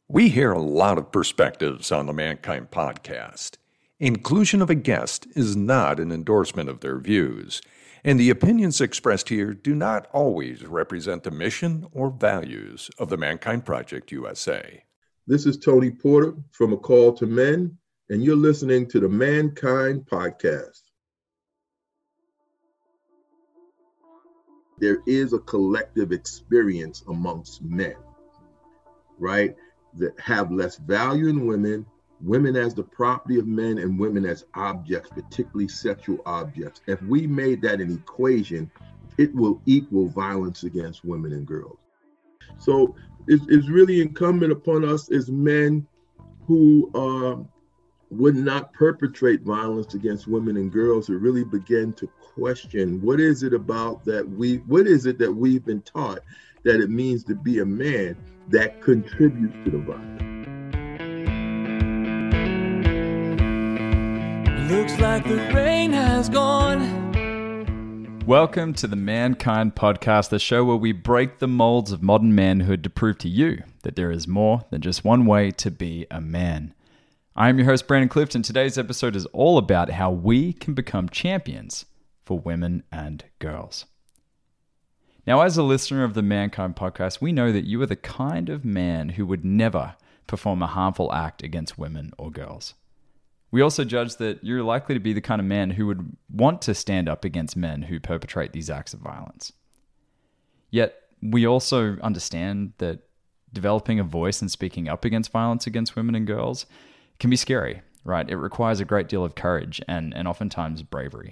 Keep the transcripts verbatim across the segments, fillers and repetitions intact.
We hear a lot of perspectives on the Mankind podcast. Inclusion of a guest is not an endorsement of their views, and the opinions expressed here do not always represent the mission or values of the Mankind Project U S A. This is Tony Porter from A Call to Men, and you're listening to the Mankind podcast. There is a collective experience amongst men, right, that have less value in women, women as the property of men, and women as objects, particularly sexual objects. If we made that an equation, it will equal violence against women and girls. So it's, it's really incumbent upon us as men who uh, would not perpetrate violence against women and girls to really begin to question what is it about that we, what is it that we've been taught that it means to be a man that contributes to the violence. Looks like the rain has gone. Welcome to the Mankind Podcast, the show where we break the molds of modern manhood to prove to you that there is more than just one way to be a man. I am your host, Brandon Clifton. Today's episode is all about how we can become champions for women and girls. Now, as a listener of the Mankind Podcast, we know that you are the kind of man who would never perform a harmful act against women or girls. We also judge that you're likely to be the kind of man who would want to stand up against men who perpetrate these acts of violence. Yet, we also understand that developing a voice and speaking up against violence against women and girls can be scary, right? It requires a great deal of courage and, and oftentimes bravery.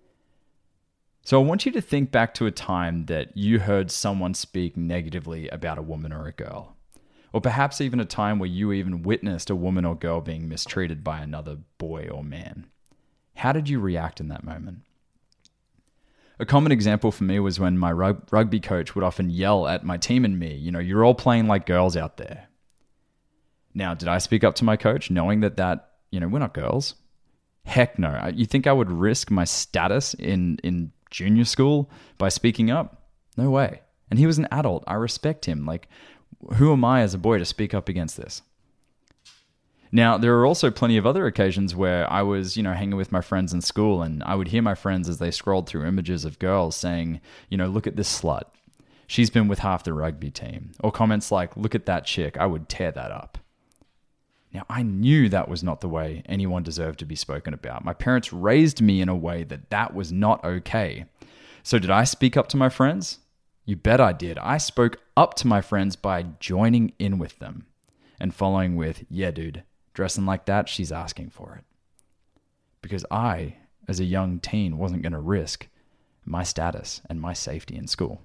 So I want you to think back to a time that you heard someone speak negatively about a woman or a girl. Or perhaps even a time where you even witnessed a woman or girl being mistreated by another boy or man. How did you react in that moment? A common example for me was when my rug- rugby coach would often yell at my team and me, you know, you're all playing like girls out there. Now, did I speak up to my coach knowing that that, you know, we're not girls? Heck no. You think I would risk my status in, in junior school by speaking up? No way. And he was an adult. I respect him. Like, who am I as a boy to speak up against this? Now, there are also plenty of other occasions where I was, you know, hanging with my friends in school, and I would hear my friends as they scrolled through images of girls saying, you know, look at this slut. She's been with half the rugby team. Or comments like, look at that chick. I would tear that up. Now, I knew that was not the way anyone deserved to be spoken about. My parents raised me in a way that that was not okay. So did I speak up to my friends? You bet I did. I spoke up to my friends by joining in with them and following with, yeah, dude, dressing like that, she's asking for it. Because I, as a young teen, wasn't going to risk my status and my safety in school.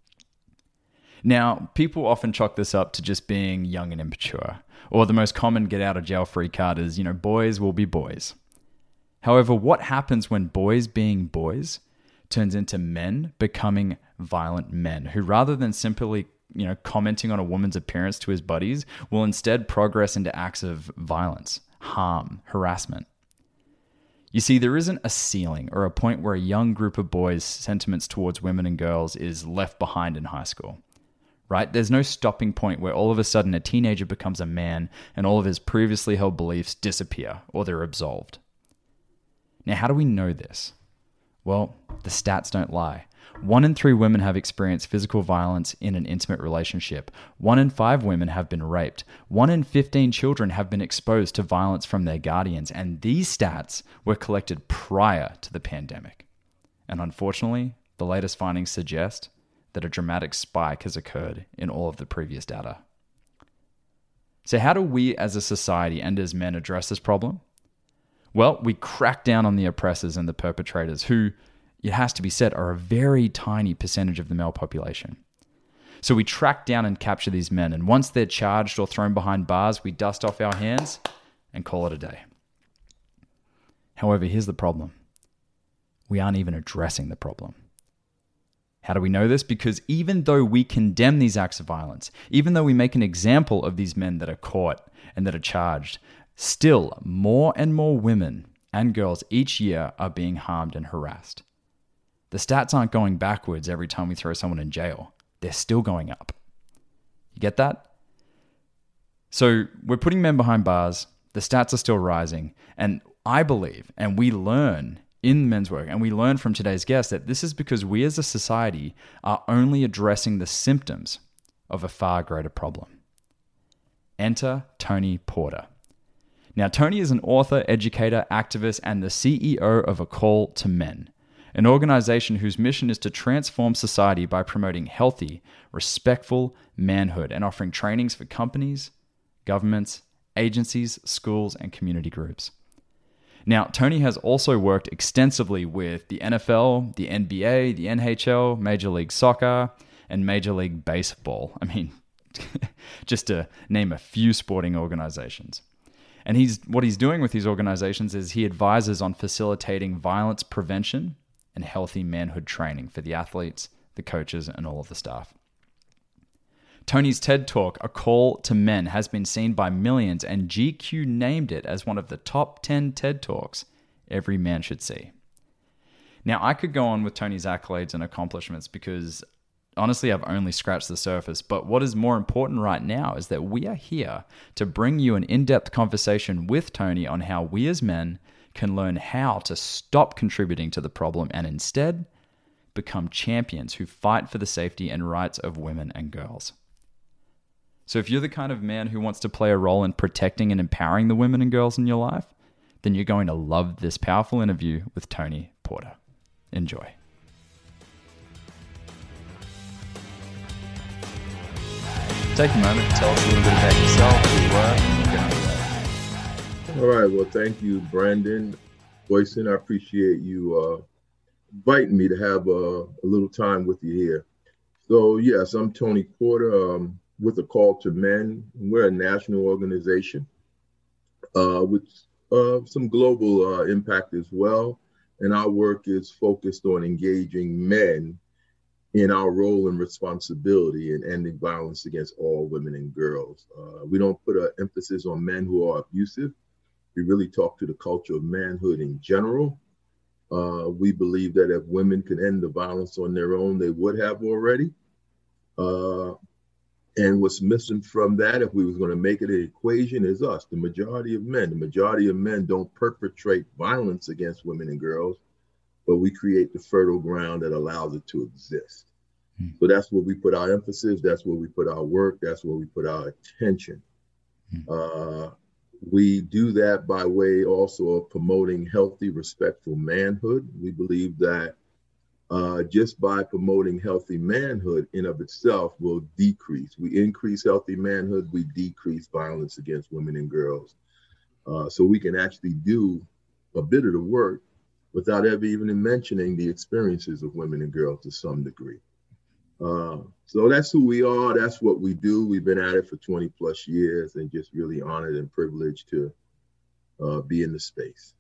Now, people often chalk this up to just being young and immature, or the most common get out of jail free card is, you know, boys will be boys. However, what happens when boys being boys turns into men becoming violent men who, rather than simply, you know, commenting on a woman's appearance to his buddies, will instead progress into acts of violence, harm, harassment? You see, there isn't a ceiling or a point where a young group of boys' sentiments towards women and girls is left behind in high school. Right? There's no stopping point where all of a sudden a teenager becomes a man and all of his previously held beliefs disappear or they're absolved. Now, how do we know this? Well, the stats don't lie. One in three women have experienced physical violence in an intimate relationship. One in five women have been raped. One in fifteen children have been exposed to violence from their guardians. And these stats were collected prior to the pandemic. And unfortunately, the latest findings suggest that a dramatic spike has occurred in all of the previous data. So how do we as a society and as men address this problem? Well, we crack down on the oppressors and the perpetrators who, it has to be said, are a very tiny percentage of the male population. So we track down and capture these men, and once they're charged or thrown behind bars, we dust off our hands and call it a day. However, here's the problem. We aren't even addressing the problem. How do we know this? Because even though we condemn these acts of violence, even though we make an example of these men that are caught and that are charged, still more and more women and girls each year are being harmed and harassed. The stats aren't going backwards every time we throw someone in jail. They're still going up. You get that? So we're putting men behind bars. The stats are still rising. And I believe, and we learn in men's work, and we learn from today's guest, that this is because we as a society are only addressing the symptoms of a far greater problem. Enter Tony Porter. Now, Tony is an author, educator, activist, and the C E O of A Call to Men, an organization whose mission is to transform society by promoting healthy, respectful manhood and offering trainings for companies, governments, agencies, schools, and community groups. Now, Tony has also worked extensively with the N F L, the N B A, the N H L, Major League Soccer, and Major League Baseball. I mean, just to name a few sporting organizations. And he's what he's doing with these organizations is he advises on facilitating violence prevention and healthy manhood training for the athletes, the coaches, and all of the staff. Tony's TED Talk, A Call to Men, has been seen by millions, and G Q named it as one of the top ten TED Talks every man should see. Now, I could go on with Tony's accolades and accomplishments because, honestly, I've only scratched the surface. But what is more important right now is that we are here to bring you an in-depth conversation with Tony on how we as men can learn how to stop contributing to the problem and instead become champions who fight for the safety and rights of women and girls. So if you're the kind of man who wants to play a role in protecting and empowering the women and girls in your life, then you're going to love this powerful interview with Tony Porter. Enjoy. Take a moment to tell us a little bit about yourself, who you are, and we'll get on with that. All right. Well, thank you, Brandon Boyson. I appreciate you uh, inviting me to have uh, a little time with you here. So, yes, I'm Tony Porter. Um, with A Call to Men. We're a national organization uh, with uh, some global uh, impact as well. And our work is focused on engaging men in our role and responsibility in ending violence against all women and girls. Uh, we don't put an emphasis on men who are abusive. We really talk to the culture of manhood in general. Uh, we believe that if women can end the violence on their own, they would have already. Uh, And what's missing from that, if we was going to make it an equation, is us, the majority of men. The majority of men don't perpetrate violence against women and girls, but we create the fertile ground that allows it to exist. Mm. So that's where we put our emphasis. That's where we put our work. That's where we put our attention. Mm. Uh, we do that by way also of promoting healthy, respectful manhood. We believe that Uh, just by promoting healthy manhood in of itself will decrease. We increase healthy manhood, we decrease violence against women and girls. Uh, so we can actually do a bit of the work without ever even mentioning the experiences of women and girls to some degree. Uh, so that's who we are. That's what we do. We've been at it for twenty plus years and just really honored and privileged to uh, be in the space.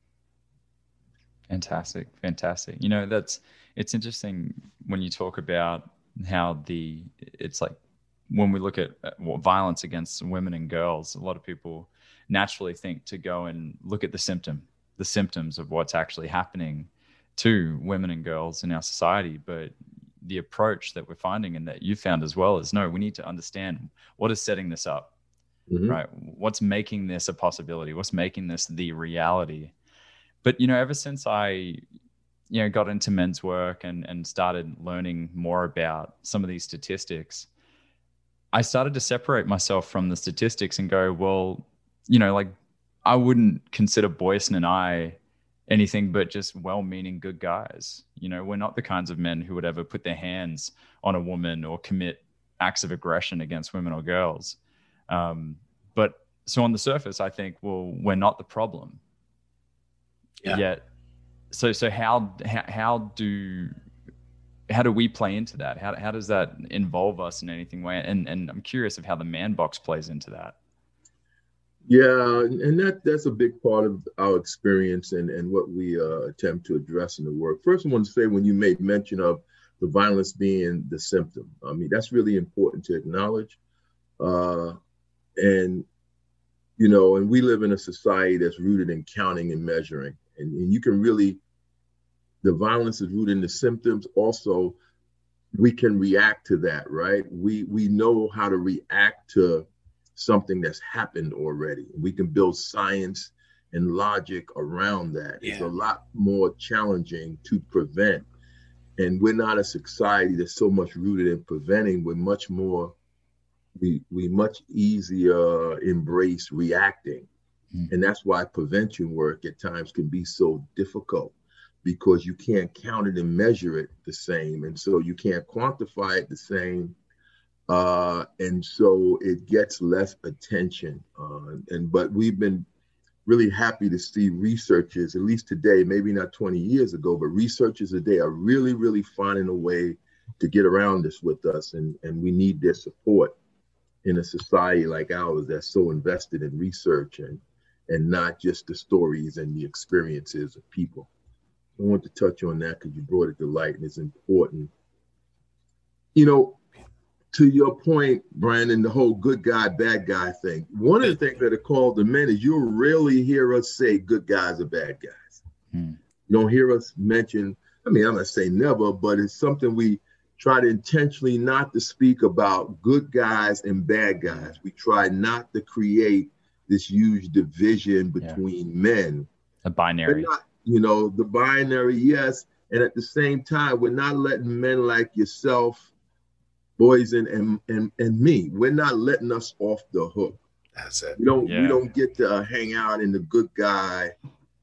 Fantastic. Fantastic. You know, that's, it's interesting when you talk about how the, it's like when we look at well, violence against women and girls, a lot of people naturally think to go and look at the symptom, the symptoms of what's actually happening to women and girls in our society. But the approach that we're finding and that you found as well is no, we need to understand what is setting this up, mm-hmm. right? What's making this a possibility? What's making this the reality? But, you know, ever since I, you know, got into men's work and, and started learning more about some of these statistics, I started to separate myself from the statistics and go, well, you know, like I wouldn't consider Boyson and I anything but just well-meaning good guys. You know, we're not the kinds of men who would ever put their hands on a woman or commit acts of aggression against women or girls. Um, but so on the surface, I think, well, we're not the problem. Yeah. Yet, so so how, how how do how do we play into that? How how does that involve us in anything way? And and I'm curious of how the man box plays into that. Yeah, and that that's a big part of our experience and and what we uh, attempt to address in the work. First, I want to say when you made mention of the violence being the symptom, I mean that's really important to acknowledge. Uh, and you know, and we live in a society that's rooted in counting and measuring. And, and you can really, the violence is rooted in the symptoms. Also, we can react to that, right? We we know how to react to something that's happened already. We can build science and logic around that. Yeah. It's a lot more challenging to prevent. And we're not a society that's so much rooted in preventing. We're much more, we we much easier embrace reacting. Mm. And that's why prevention work at times can be so difficult, because you can't count it and measure it the same. And so you can't quantify it the same. Uh, and so it gets less attention. Uh, and but we've been really happy to see researchers, at least today, maybe not twenty years ago, but researchers today are really, really finding a way to get around this with us. And, and we need their support in a society like ours that's so invested in research and, and not just the stories and the experiences of people. I want to touch on that because you brought it to light and it's important. You know, to your point, Brandon, the whole good guy, bad guy thing. One of the things that are called the men is you'll rarely hear us say good guys or bad guys. Hmm. You don't hear us mention, I mean, I'm not saying never, but it's something we try to intentionally not to speak about good guys and bad guys. We try not to create this huge division between yeah. men. A binary. Not, you know, the binary, yes. And at the same time, we're not letting men like yourself, boys and, and and and me, we're not letting us off the hook. That's it. We don't yeah. we don't get to uh, hang out in the good guy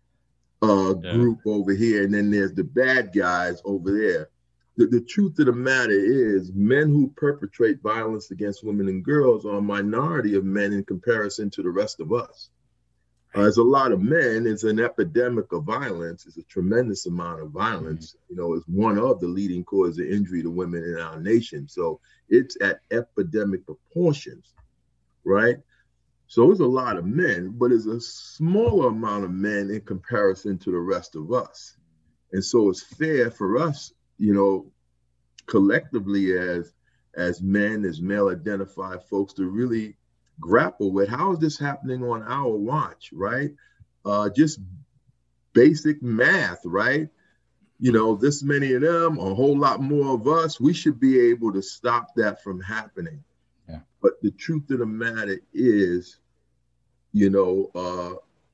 uh, yeah. group over here, and then there's the bad guys over there. The, the truth of the matter is, men who perpetrate violence against women and girls are a minority of men in comparison to the rest of us. Uh, there's a lot of men. It's an epidemic of violence. It's a tremendous amount of violence. Mm-hmm. You know, it's one of the leading causes of injury to women in our nation. So it's at epidemic proportions, right? So it's a lot of men, but it's a smaller amount of men in comparison to the rest of us. And so it's fair for us, you know, collectively as as men, as male-identified folks, to really grapple with how is this happening on our watch, right? Uh, just basic math, right? You know, this many of them, a whole lot more of us, we should be able to stop that from happening. Yeah. But the truth of the matter is, you know, uh,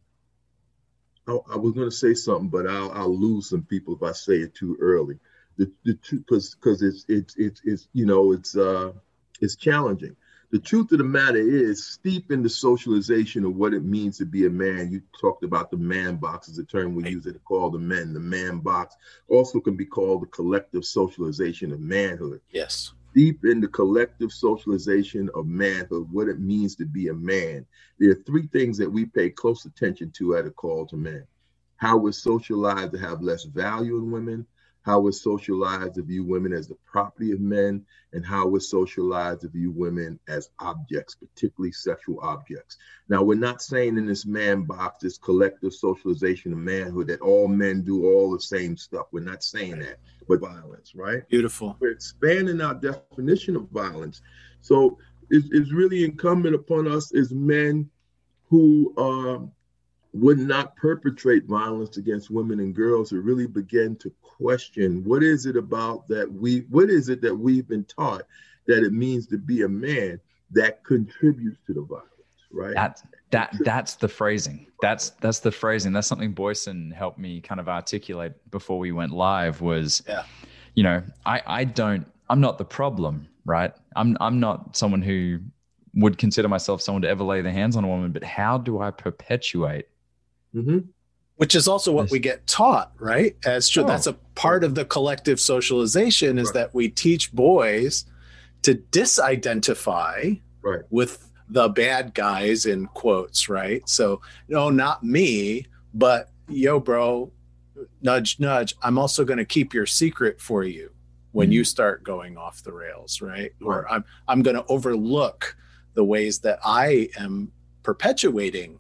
I, I was going to say something, but I'll, I'll lose some people if I say it too early. The the truth, because because it's it's it's it's you know it's uh it's challenging. The truth of the matter is, steep in the socialization of what it means to be a man. You talked about the man box as a term we use it to call the men. The man box also can be called the collective socialization of manhood. Yes. Deep in the collective socialization of manhood, what it means to be a man. There are three things that we pay close attention to at A Call to Men. How we're socialized to have less value in women, how we're socialized to view women as the property of men, and how we're socialized to view women as objects, particularly sexual objects. Now, we're not saying in this man box, this collective socialization of manhood, that all men do all the same stuff. We're not saying that, but violence, right? Beautiful. We're expanding our definition of violence. So it's, it's really incumbent upon us as men who uh, would not perpetrate violence against women and girls to really begin to question what is it about that we, what is it that we've been taught that it means to be a man that contributes to the violence, right? That, that, that's the phrasing. That's, that's the phrasing. That's something Boyson helped me kind of articulate before we went live was, yeah. you know, I, I don't, I'm not the problem, right? I'm, I'm not someone who would consider myself someone to ever lay their hands on a woman, but how do I perpetuate Mm-hmm. Which is also what we get taught, right? As true. Oh. That's a part of the collective socialization is right. that we teach boys to disidentify right. with the bad guys in quotes, right? So, no, not me, but yo, bro, nudge, nudge. I'm also going to keep your secret for you when mm-hmm. you start going off the rails, right? right. Or I'm I'm going to overlook the ways that I am perpetuating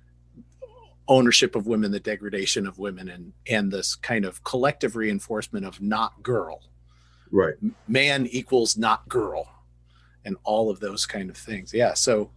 ownership of women, the degradation of women, and and this kind of collective reinforcement of not girl. Right. Man equals not girl, and all of those kind of things. Yeah. So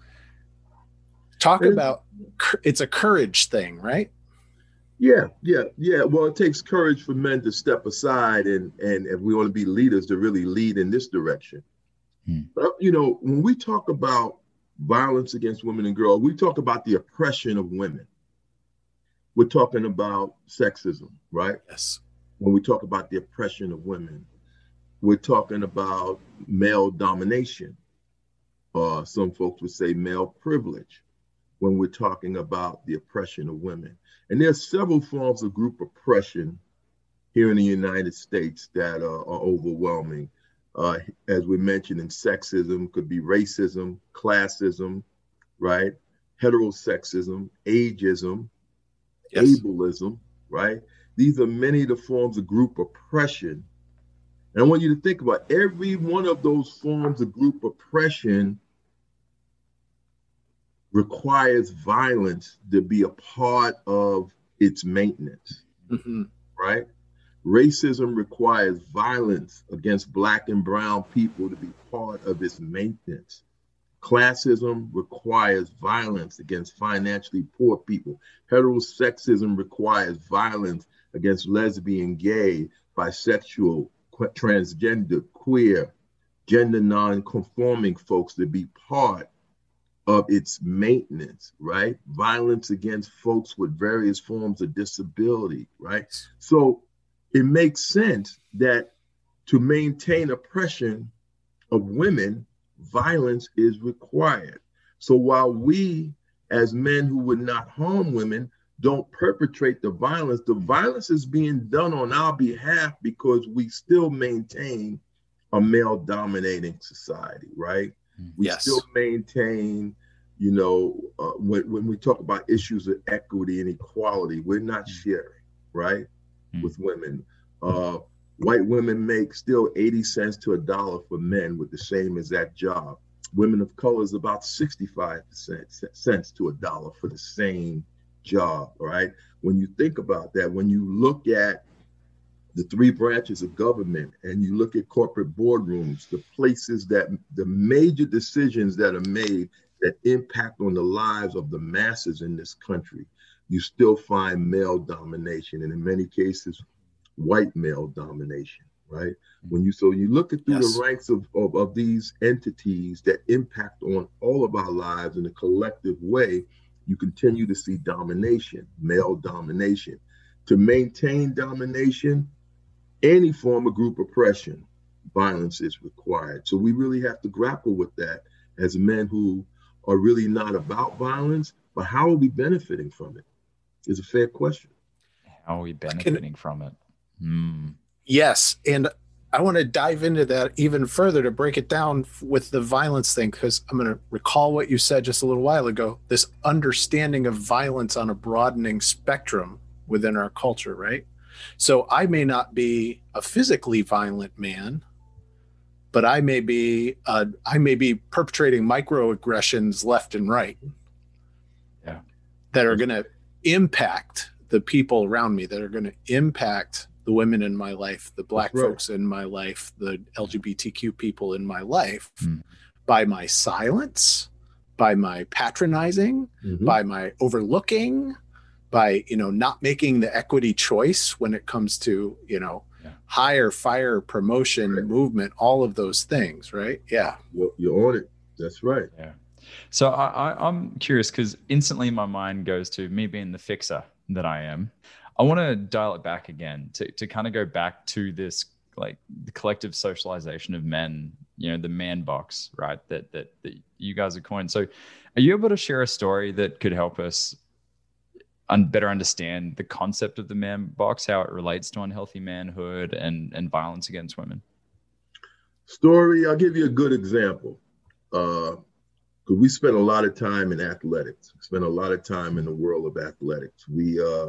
talk and, about, it's a courage thing, right? Yeah, yeah, yeah. Well, it takes courage for men to step aside and, and if we want to be leaders, to really lead in this direction. Hmm. But, you know, when we talk about violence against women and girls, we talk about the oppression of women. We're talking about sexism, right? Yes. When we talk about the oppression of women, we're talking about male domination. Uh, some folks would say male privilege when we're talking about the oppression of women. And there's several forms of group oppression here in the United States that uh, are overwhelming. Uh, as we mentioned, in sexism, could be racism, classism, right? Heterosexism, ageism, yes. ableism, right? These are many of the forms of group oppression. And I want you to think about every one of those forms of group oppression requires violence to be a part of its maintenance, mm-hmm. right? Racism requires violence against Black and brown people to be part of its maintenance. Classism requires violence against financially poor people. Heterosexism requires violence against lesbian, gay, bisexual, transgender, queer, gender non-conforming folks to be part of its maintenance, right? Violence against folks with various forms of disability, right? So it makes sense that to maintain oppression of women, violence is required. So while we, as men who would not harm women, don't perpetrate the violence, the violence is being done on our behalf because we still maintain a male-dominating society, right? We yes. still maintain, you know, uh, when, when we talk about issues of equity and equality, we're not sharing, right, mm. with women. Uh, white women make still eighty cents to a dollar for men with the same exact job. Women of color is about sixty-five cents to a dollar for the same job, right? When you think about that, when you look at the three branches of government and you look at corporate boardrooms, the places that the major decisions that are made that impact on the lives of the masses in this country, you still find male domination, and in many cases, white male domination, right? When you, so you look at through yes. the ranks of, of, of these entities that impact on all of our lives in a collective way, you continue to see domination, male domination. To maintain domination, any form of group oppression, violence is required. So we really have to grapple with that as men who are really not about violence, but how are we benefiting from it? Is a fair question. How are we benefiting Can, from it? Mm. Yes. And I want to dive into that even further to break it down with the violence thing, because I'm going to recall what you said just a little while ago, this understanding of violence on a broadening spectrum within our culture, right? So I may not be a physically violent man, but I may be uh, I may be perpetrating microaggressions left and right, yeah, that are going to impact the people around me, that are going to impact the women in my life, the Black right. folks in my life, the L G B T Q people in my life, mm. by my silence, by my patronizing, mm-hmm. by my overlooking, by, you know, not making the equity choice when it comes to, you know, yeah. hire, fire, promotion, right. movement, all of those things, right? Yeah. You're, you're on it. That's right. Yeah. So I, I, I'm curious because instantly my mind goes to me being the fixer that I am. I want to dial it back again to, to kind of go back to this, like the collective socialization of men, you know, the man box, right? That, that, that you guys have coined. So are you able to share a story that could help us un- better understand the concept of the man box, how it relates to unhealthy manhood and, and violence against women? Story, I'll give you a good example. Uh, because we spent a lot of time in athletics, we spent a lot of time in the world of athletics. We, uh,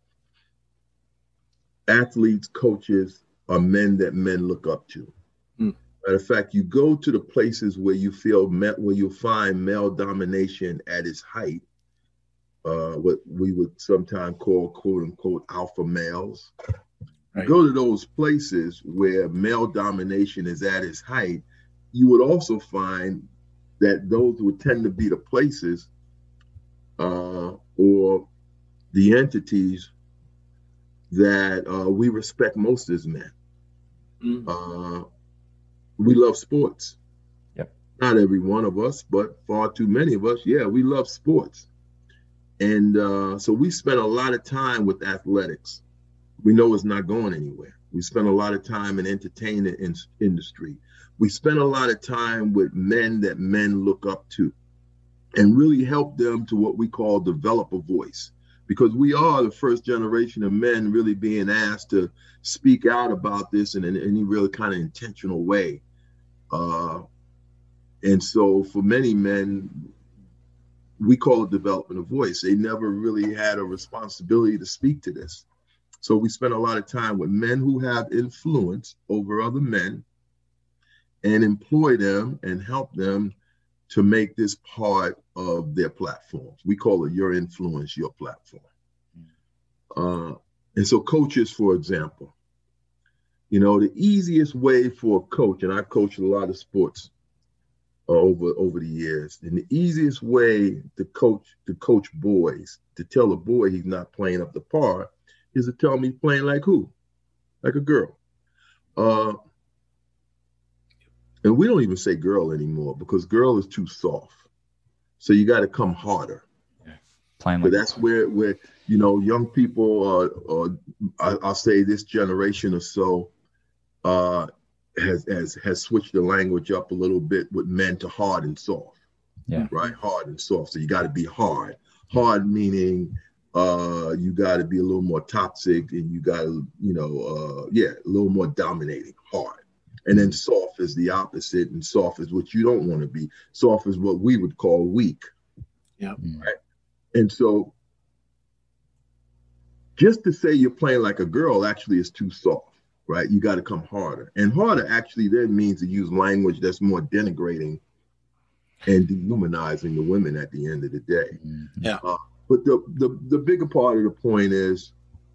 athletes, coaches are men that men look up to. Mm. Matter of fact, you go to the places where you feel met, where you find male domination at its height, uh, what we would sometimes call quote unquote alpha males. Right. You go to those places where male domination is at its height, you would also find that those would tend to be the places uh, or the entities that uh, we respect most as men. Mm. Uh, we love sports. Yep. Not every one of us, but far too many of us, yeah, we love sports. And uh, so we spend a lot of time with athletics. We know it's not going anywhere. We spend a lot of time in entertainment in- industry. We spend a lot of time with men that men look up to and really help them to what we call develop a voice. Because we are the first generation of men really being asked to speak out about this in any really kind of intentional way. Uh, and so for many men, we call it developing a voice. They never really had a responsibility to speak to this. So we spend a lot of time with men who have influence over other men and employ them and help them to make this part of their platforms. We call it your influence, your platform. Uh, and so coaches, for example, you know, the easiest way for a coach, and I've coached a lot of sports uh, over over the years, and the easiest way to coach to coach boys, to tell a boy he's not playing up to par, is to tell him he's playing like who? Like a girl. Uh, and we don't even say girl anymore because girl is too soft. So you got to come harder. Yeah. Playing but like that's where, where, you know, young people, uh, uh, I, I'll say this generation or so, uh, has, has, has switched the language up a little bit with men to hard and soft. Yeah. Right? Hard and soft. So you got to be hard. Hard meaning uh, you got to be a little more toxic and you got to, you know, uh, yeah, a little more dominating, hard. And then soft is the opposite, and soft is what you don't want to be. Soft is what we would call weak. Yeah. Right. And so just to say you're playing like a girl actually is too soft, right? You got to come harder. And harder actually then means to use language that's more denigrating and dehumanizing the women at the end of the day. Yeah. Uh, but the, the, the bigger part of the point is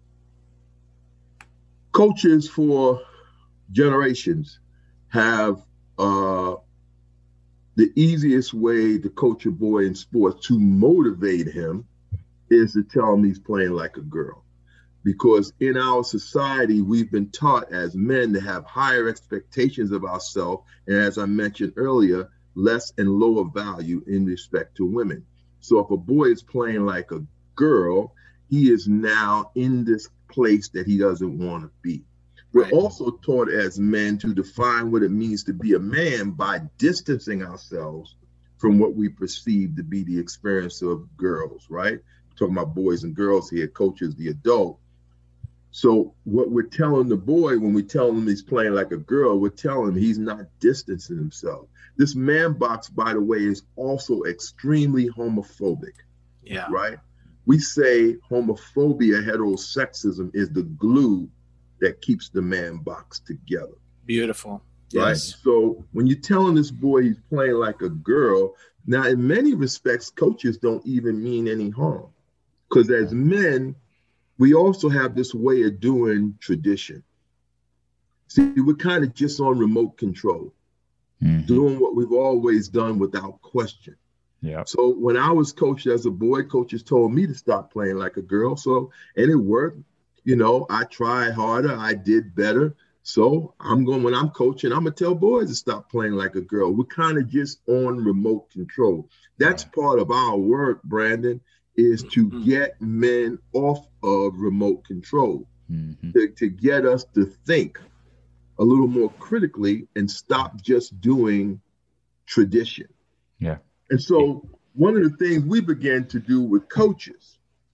coaches for generations have uh, the easiest way to coach a boy in sports to motivate him is to tell him he's playing like a girl. Because in our society, we've been taught as men to have higher expectations of ourselves. And as I mentioned earlier, less and lower value in respect to women. So if a boy is playing like a girl, he is now in this place that he doesn't want to be. We're Right. also taught as men to define what it means to be a man by distancing ourselves from what we perceive to be the experience of girls, right? We're talking about boys and girls here, coaches, the adult. So what we're telling the boy when we tell him he's playing like a girl, we're telling him he's not distancing himself. This man box, by the way, is also extremely homophobic, Yeah. right? We say homophobia, heterosexism is the glue that keeps the man box together. Beautiful. Right. Yes. So when you're telling this boy he's playing like a girl, now in many respects, coaches don't even mean any harm. Because as men, we also have this way of doing tradition. See, we're kind of just on remote control, mm-hmm. doing what we've always done without question. Yeah. So when I was coached as a boy, coaches told me to stop playing like a girl. So, and it worked. You know, I tried harder. I did better. So I'm going, when I'm coaching, I'm going to tell boys to stop playing like a girl. We're kind of just on remote control. That's yeah. part of our work, Brandon, is to mm-hmm. get men off of remote control, mm-hmm. to, to get us to think a little more critically and stop just doing tradition. Yeah. And so one of the things we began to do with coaches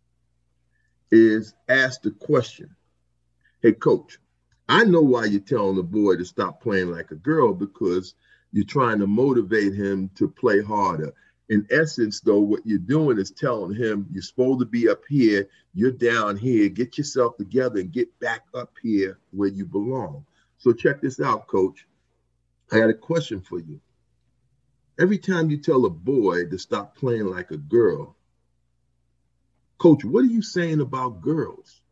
is ask the question, hey, coach, I know why you're telling the boy to stop playing like a girl, because you're trying to motivate him to play harder. In essence, though, what you're doing is telling him you're supposed to be up here, you're down here, get yourself together and get back up here where you belong. So check this out, coach. I got a question for you. Every time you tell a boy to stop playing like a girl, coach, what are you saying about girls?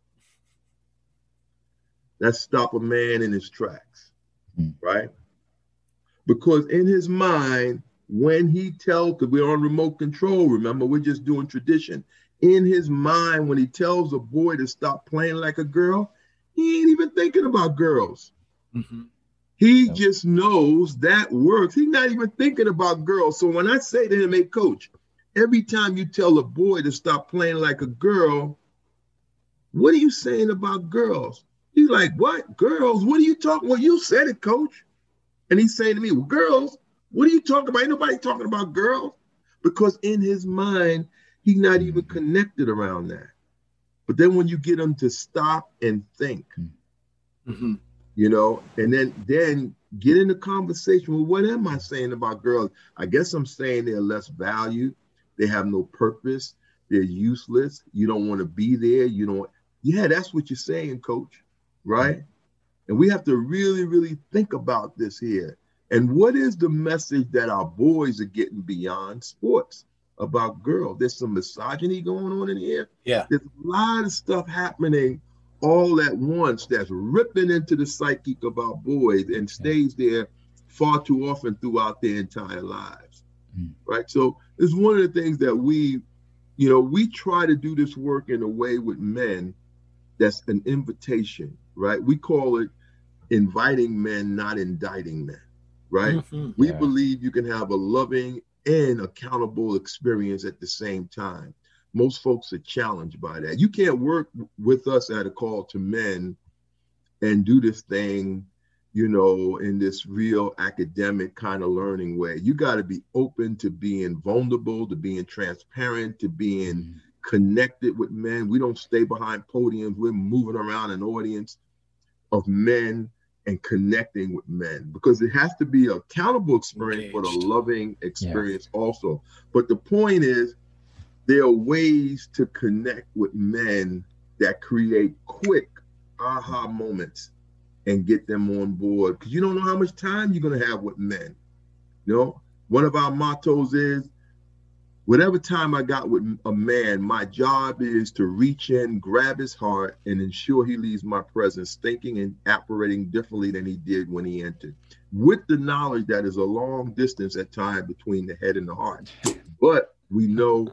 That's stop a man in his tracks, mm. right? Because in his mind, when he tells, because we're on remote control, remember, we're just doing tradition. In his mind, when he tells a boy to stop playing like a girl, he ain't even thinking about girls. Mm-hmm. He Yep. just knows that works. He's not even thinking about girls. So when I say to him, hey, coach, every time you tell a boy to stop playing like a girl, what are you saying about girls? He's like, what? Girls? What are you talking? Well, you said it, coach. And he's saying to me, well, girls, what are you talking about? Ain't nobody talking about girls. Because in his mind, he's not even connected around that. But then when you get him to stop and think, Mm-hmm. you know, and then then get in the conversation. Well, what am I saying about girls? I guess I'm saying they're less valued. They have no purpose. They're useless. You don't want to be there. You don't. Yeah, that's what you're saying, coach. Right? And we have to really, really think about this here. And what is the message that our boys are getting beyond sports about girls? There's some misogyny going on in here. Yeah. There's a lot of stuff happening all at once that's ripping into the psyche of our boys and stays there far too often throughout their entire lives. Mm. Right? So it's one of the things that we, you know, we try to do this work in a way with men that's an invitation, right? We call it inviting men, not indicting men, right? Mm-hmm. We yeah. believe you can have a loving and accountable experience at the same time. Most folks are challenged by that. You can't work with us at A Call to Men and do this thing, you know, in this real academic kind of learning way. You got to be open to being vulnerable, to being transparent, to being mm-hmm. connected with men. We don't stay behind podiums. We're moving around an audience of men and connecting with men, because it has to be an accountable experience, but a loving experience yeah. also. But the point is, there are ways to connect with men that create quick aha moments and get them on board, because you don't know how much time you're going to have with men. You know, one of our mottos is, whatever time I got with a man, my job is to reach in, grab his heart, and ensure he leaves my presence thinking and operating differently than he did when he entered, with the knowledge that is a long distance at times between the head and the heart. But we know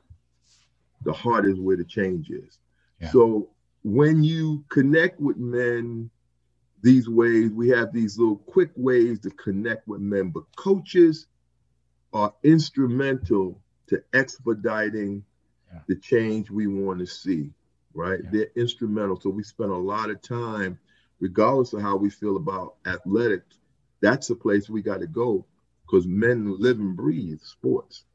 the heart is where the change is. Yeah. So when you connect with men these ways, we have these little quick ways to connect with men, but coaches are instrumental to expediting yeah. the change we want to see, right? Yeah. They're instrumental. So we spend a lot of time, regardless of how we feel about athletics, that's the place we got to go, because men live and breathe sports.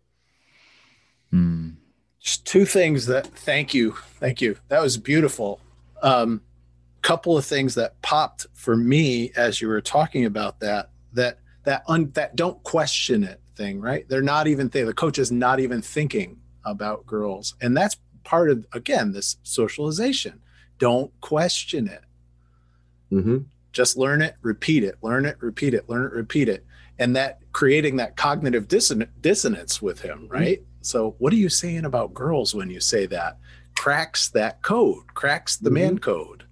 Mm. Just two things that, thank you, thank you. That was beautiful. Um, couple of things that popped for me as you were talking about that, that, that, un, that don't question it thing, right? They're not even thinking, the coach is not even thinking about girls. And that's part of, again, this socialization. Don't question it. Mm-hmm. Just learn it, repeat it, learn it, repeat it, learn it, repeat it. And that creating that cognitive disson- dissonance with him, right? Mm-hmm. So what are you saying about girls when you say that? Cracks that code, cracks the mm-hmm. man code,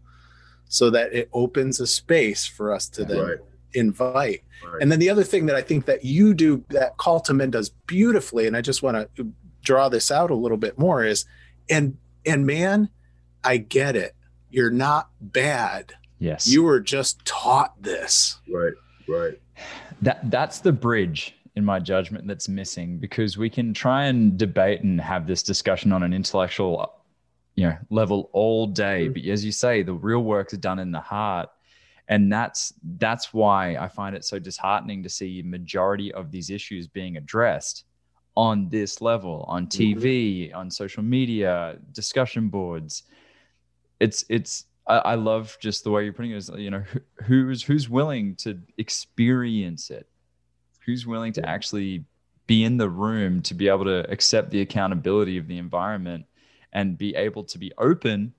so that it opens a space for us to then right. invite. Right. And then the other thing that I think that you do, that Call to Men does beautifully, and I just want to draw this out a little bit more, is, and and man, I get it. You're not bad. Yes. You were just taught this. Right, right. That that's the bridge, in my judgment, that's missing, because we can try and debate and have this discussion on an intellectual, you know, level all day. Mm-hmm. But as you say, the real work is done in the heart. And that's that's why I find it so disheartening to see majority of these issues being addressed on this level, on T V, mm-hmm. on social media, discussion boards. It's it's I, I love just the way you're putting it. Is, you know, who, who's who's willing to experience it, who's willing to actually be in the room, to be able to accept the accountability of the environment and be able to be open.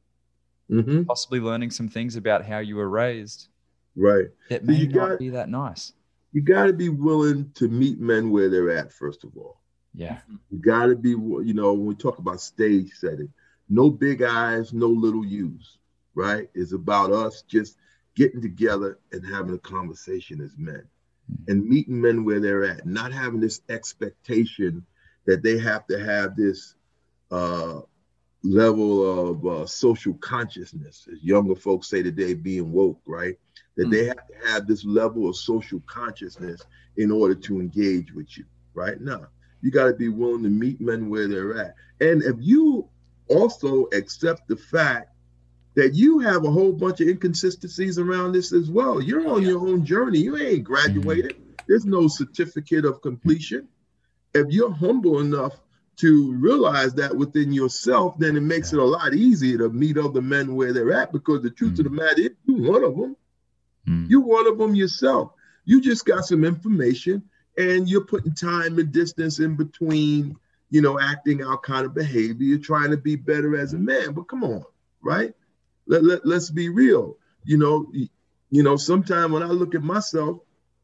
Mm-hmm. Possibly learning some things about how you were raised. Right. That so may you not got, be that nice. You got to be willing to meet men where they're at, first of all. Yeah. You got to be, you know, when we talk about stage setting, no big eyes, no little U's, right? It's about us just getting together and having a conversation as men mm-hmm. and meeting men where they're at, not having this expectation that they have to have this, uh, level of uh, social consciousness, as younger folks say today, being woke, right? That mm. they have to have this level of social consciousness in order to engage with you, right? Now, you got to be willing to meet men where they're at. And if you also accept the fact that you have a whole bunch of inconsistencies around this as well, you're on your own journey. You ain't graduated. There's no certificate of completion. If you're humble enough to realize that within yourself, then it makes yeah. it a lot easier to meet other men where they're at, because the truth mm. of the matter is, you're one of them. Mm. You're one of them yourself. You just got some information and you're putting time and distance in between, you know, acting out kind of behavior. You're trying to be better as a man, but come on, right? Let, let, let's be real. You know, you know, sometimes when I look at myself,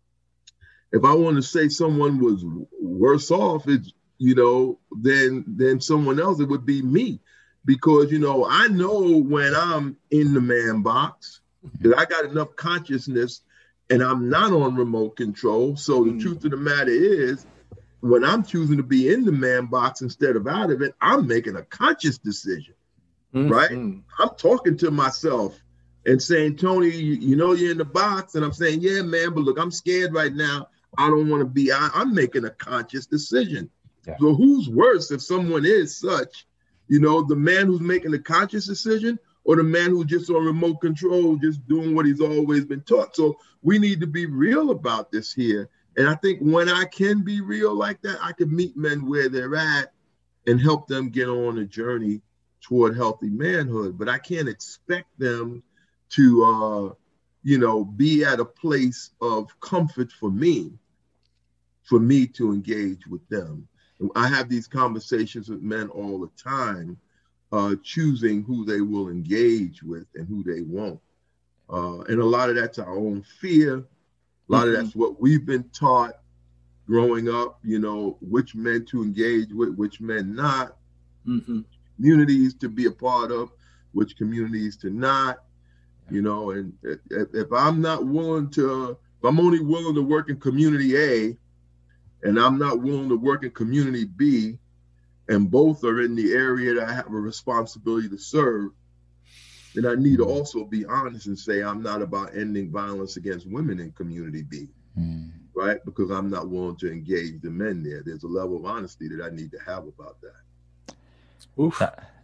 if I want to say someone was worse off, it's, you know, than than someone else, it would be me. Because, you know, I know when I'm in the man box, that I got enough consciousness and I'm not on remote control. So the mm. truth of the matter is, when I'm choosing to be in the man box instead of out of it, I'm making a conscious decision, mm-hmm. right? I'm talking to myself and saying, Tony, you, you know, you're in the box. And I'm saying, yeah, man, but look, I'm scared right now. I don't want to be, I, I'm making a conscious decision. Yeah. So who's worse if someone is such, you know, the man who's making a conscious decision or the man who's just on remote control, just doing what he's always been taught? So we need to be real about this here. And I think when I can be real like that, I can meet men where they're at and help them get on a journey toward healthy manhood. But I can't expect them to, uh, you know, be at a place of comfort for me, for me to engage with them. I have these conversations with men all the time, uh, choosing who they will engage with and who they won't. Uh, and a lot of that's our own fear. A lot mm-hmm. of that's what we've been taught growing up, you know, which men to engage with, which men not, mm-hmm. communities to be a part of, which communities to not, you know, and if, if I'm not willing to, if I'm only willing to work in community A, and I'm not willing to work in community B, and both are in the area that I have a responsibility to serve, then I need to also be honest and say I'm not about ending violence against women in community B, mm. right? Because I'm not willing to engage the men there. There's a level of honesty that I need to have about that. Oof.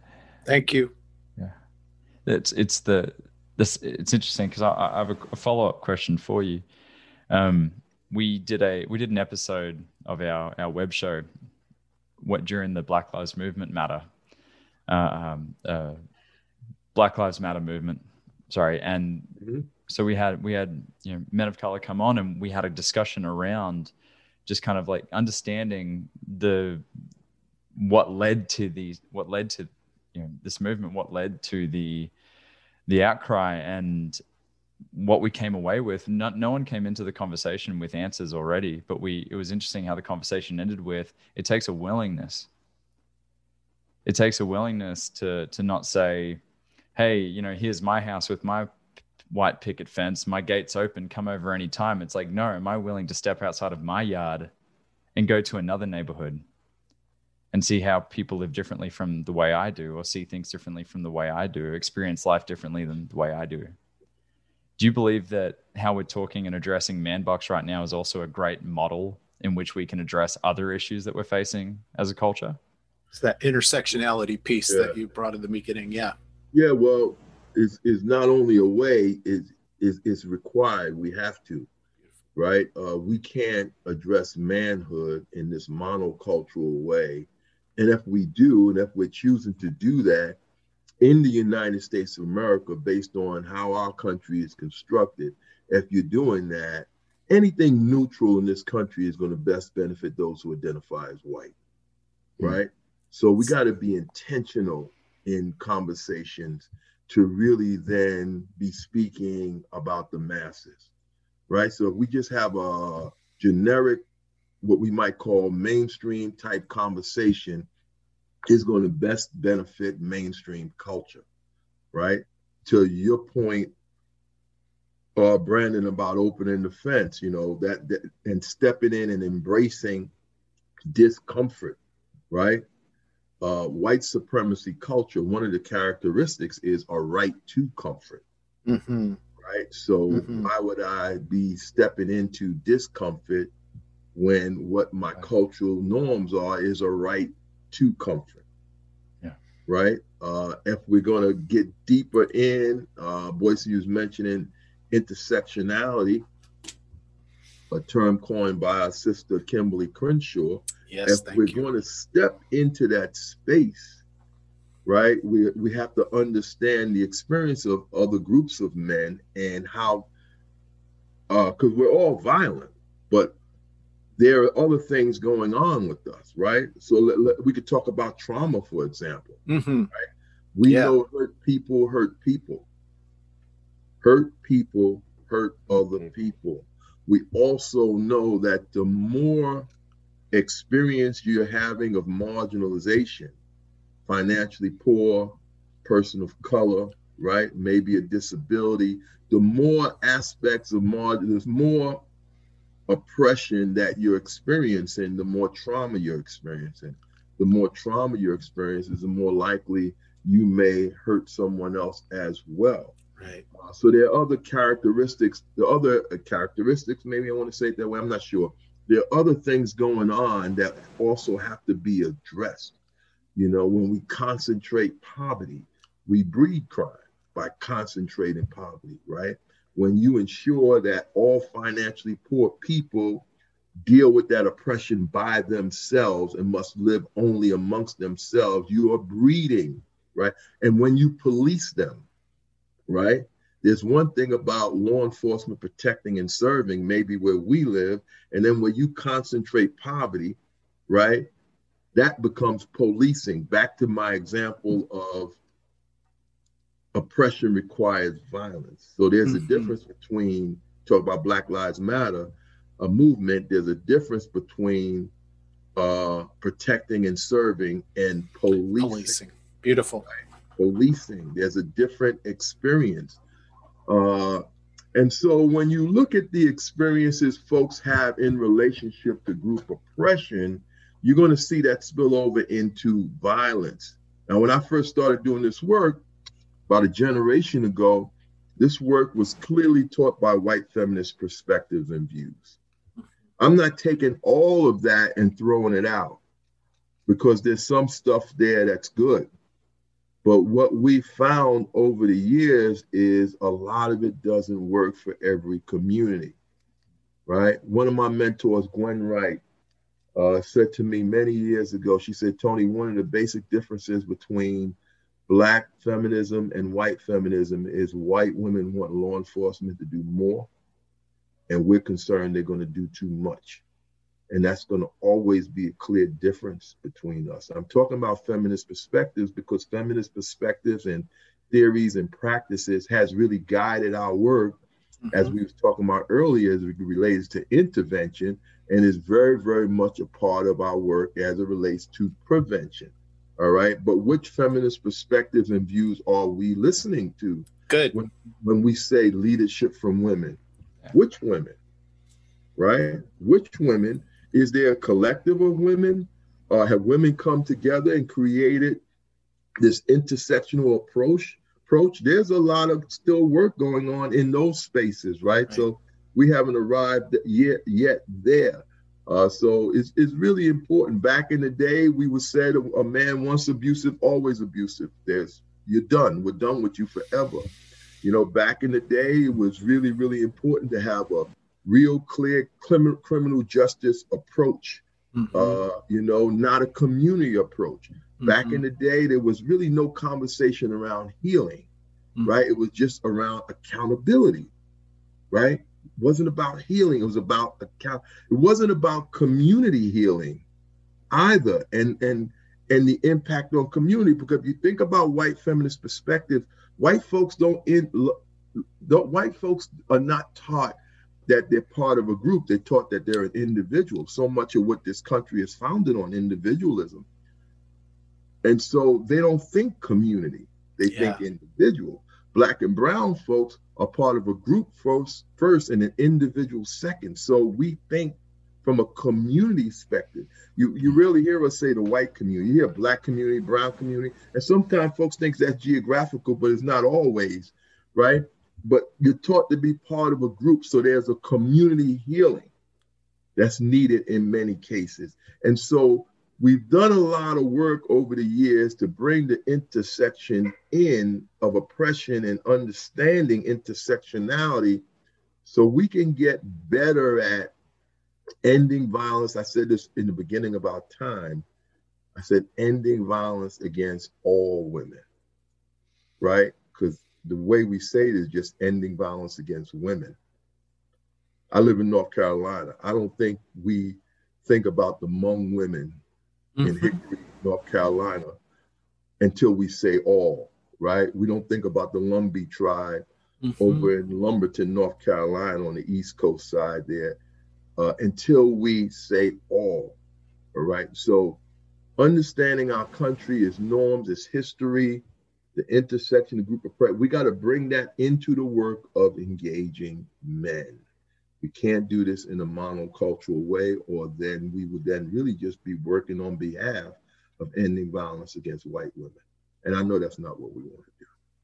Thank you. Yeah, it's it's the this it's interesting because I, I have a, a follow-up question for you. Um, we did a we did an episode of our our web show what during the Black Lives Movement matter uh, um, uh, Black Lives Matter movement sorry and mm-hmm. so we had we had you know men of color come on and we had a discussion around just kind of like understanding the what led to these what led to you know this movement, what led to the the outcry, and what we came away with. No, no one came into the conversation with answers already, but we, it was interesting how the conversation ended with, it takes a willingness. It takes a willingness to, to not say, hey, you know, here's my house with my white picket fence, my gate's open, come over anytime. It's like, no, am I willing to step outside of my yard and go to another neighborhood and see how people live differently from the way I do, or see things differently from the way I do, experience life differently than the way I do? Do you believe that how we're talking and addressing Man Box right now is also a great model in which we can address other issues that we're facing as a culture? It's that intersectionality piece yeah. that you brought in the beginning. Yeah. Yeah. Well, it's, it's not only a way, it's, it's, it's required. We have to, right? Uh, we can't address manhood in this monocultural way. And if we do, and if we're choosing to do that, in the United States of America, based on how our country is constructed, if you're doing that, anything neutral in this country is going to best benefit those who identify as white, right? Mm-hmm. So we got to be intentional in conversations to really then be speaking about the masses, right? So if we just have a generic, what we might call mainstream type conversation, is going to best benefit mainstream culture, right? To your point, uh, Brandon, about opening the fence, you know, that, that and stepping in and embracing discomfort, right? uh, white supremacy culture, one of the characteristics is a right to comfort. Mm-hmm. Right. So mm-hmm. why would I be stepping into discomfort when what my right. cultural norms are is a right to comfort? Yeah. Right. Uh, if we're going to get deeper in, uh, Boyce was mentioning intersectionality, a term coined by our sister Kimberly Crenshaw. Yes, if we're you. going to step into that space, right, we we have to understand the experience of other groups of men and how, because uh, we're all violent, but there are other things going on with us, right? So let, let, we could talk about trauma, for example. Mm-hmm. Right? We yeah. know hurt people hurt people. Hurt people hurt other people. We also know that the more experience you're having of marginalization, financially poor, person of color, right, maybe a disability, the more aspects of margin, there's more oppression that you're experiencing, the more trauma you're experiencing. The more trauma you're experiencing, the more likely you may hurt someone else as well. Right. Uh, so there are other characteristics, the other characteristics, maybe I want to say it that way, I'm not sure. There are other things going on that also have to be addressed. You know, when we concentrate poverty, we breed crime by concentrating poverty, right? When you ensure that all financially poor people deal with that oppression by themselves and must live only amongst themselves, you are breeding, right? And when you police them, right? There's one thing about law enforcement protecting and serving, maybe where we live, and then where you concentrate poverty, right? That becomes policing. Back to my example of oppression requires violence. So there's mm-hmm. a difference between, talk about Black Lives Matter, a movement, there's a difference between uh, protecting and serving and policing. Policing. Beautiful. Right? Policing, there's a different experience. Uh, and so when you look at the experiences folks have in relationship to group oppression, you're going to see that spill over into violence. Now, when I first started doing this work, about a generation ago, this work was clearly taught by white feminist perspectives and views. I'm not taking all of that and throwing it out because there's some stuff there that's good. But what we found over the years is a lot of it doesn't work for every community, right? One of my mentors, Gwen Wright, uh, said to me many years ago, she said, Tony, one of the basic differences between Black feminism and white feminism is white women want law enforcement to do more, and we're concerned they're going to do too much. And that's going to always be a clear difference between us. I'm talking about feminist perspectives because feminist perspectives and theories and practices has really guided our work, mm-hmm. as we were talking about earlier, as it relates to intervention, and is very, very much a part of our work as it relates to prevention. All right. But which feminist perspectives and views are we listening to? Good. When, when we say leadership from women, yeah. Which women, right? Which women? Is there a collective of women? Uh, have women come together and created this intersectional approach? Approach? There's a lot of still work going on in those spaces, right? right. So we haven't arrived yet, yet there. Uh, so it's, it's really important. Back in the day, we would say a, a man once abusive, always abusive. There's, you're done. We're done with you forever. You know, back in the day, it was really, really important to have a real clear criminal, criminal justice approach, mm-hmm. uh, you know, not a community approach. Mm-hmm. Back in the day, there was really no conversation around healing, mm-hmm. right? It was just around accountability, right? It wasn't about healing. It was about account. It wasn't about community healing either. And, and, and the impact on community, because if you think about white feminist perspective, white folks don't, in, don't white folks are not taught that they're part of a group. They're taught that they're an individual. So much of what this country is founded on individualism. And so they don't think community. They yeah. think individual. Black and brown folks are part of a group first, first and an individual second. So we think from a community perspective. You you really hear us say the white community. You hear black community, brown community, and sometimes folks think that's geographical, but it's not always, right? But you're taught to be part of a group, so there's a community healing that's needed in many cases. And so we've done a lot of work over the years to bring the intersection in of oppression and understanding intersectionality so we can get better at ending violence. I said this in the beginning of our time. I said ending violence against all women, right? Because the way we say it is just ending violence against women. I live in North Carolina. I don't think we think about the Hmong women mm-hmm. in Hickory, North Carolina, until we say all, right? We don't think about the Lumbee tribe mm-hmm. over in Lumberton, North Carolina on the East Coast side there, uh, until we say all, all right? So understanding our country, its norms, its history, the intersection, the group of pride, we got to bring that into the work of engaging men. We can't do this in a monocultural way, or then we would then really just be working on behalf of ending violence against white women. And I know that's not what we want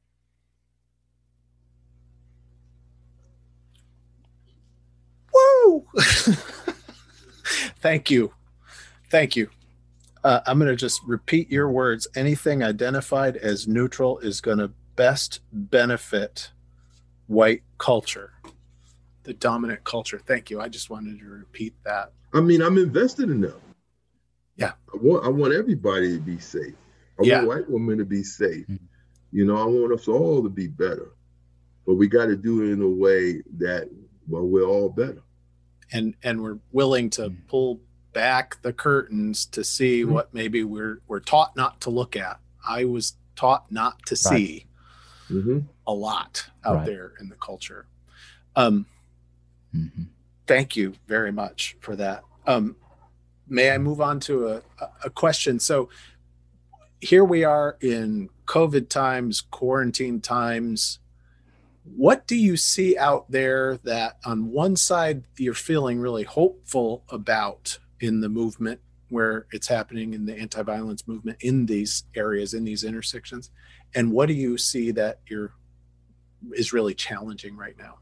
to do. Woo! Thank you. Thank you. Uh, I'm going to just repeat your words. Anything identified as neutral is going to best benefit white culture, the dominant culture. Thank you. I just wanted to repeat that. I mean, I'm invested in them. Yeah. I want I want everybody to be safe. I yeah. want white women to be safe. Mm-hmm. You know, I want us all to be better. But we got to do it in a way that, well, we're all better. And and we're willing to mm-hmm. pull back the curtains to see mm-hmm. what maybe we're we're taught not to look at. I was taught not to right. see mm-hmm. a lot out right. there in the culture. Um, mm-hmm. Thank you very much for that. Um, may I move on to a, a question? So here we are in COVID times, quarantine times. What do you see out there that on one side you're feeling really hopeful about in the movement where it's happening in the anti-violence movement in these areas, in these intersections? And what do you see that you're is really challenging right now?